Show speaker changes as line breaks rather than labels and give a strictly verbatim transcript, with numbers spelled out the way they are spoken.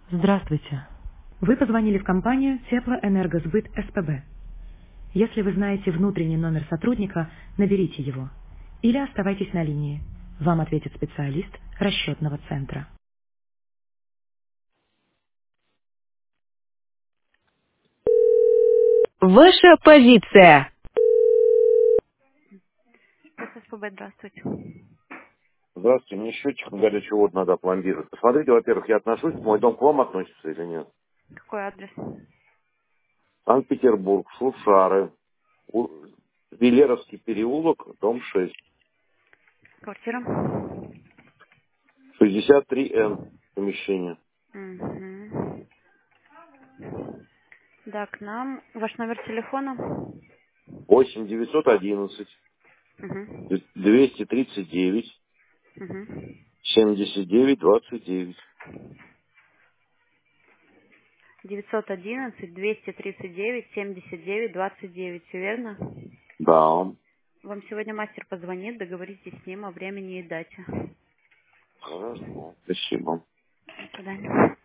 Здравствуйте. Вы позвонили в компанию Теплоэнергосбыт СПБ. Если вы знаете внутренний номер сотрудника, наберите его. Или оставайтесь на линии. Вам ответит специалист расчетного центра. Ваша позиция. СПБ, здравствуйте.
Здравствуйте, мне счетчик на горячую воду надо опломбировать. Посмотрите, во-первых, я отношусь, мой дом к вам относится или нет?
Какой адрес?
Санкт-Петербург, Шушары, У- Велеровский переулок, дом шесть,
Квартира?
шестьдесят три эн, помещение.
Угу. Да, к нам. Ваш номер телефона?
восемь девятьсот одиннадцать
Угу.
двести тридцать девять
Угу.
семьдесят девять двадцать девять.
девятьсот одиннадцать двести тридцать девять семьдесят девять двадцать девять, все верно?
Да,
Вам сегодня мастер позвонит, договоритесь с ним о времени и дате.
хорошо, спасибо.
До свидания.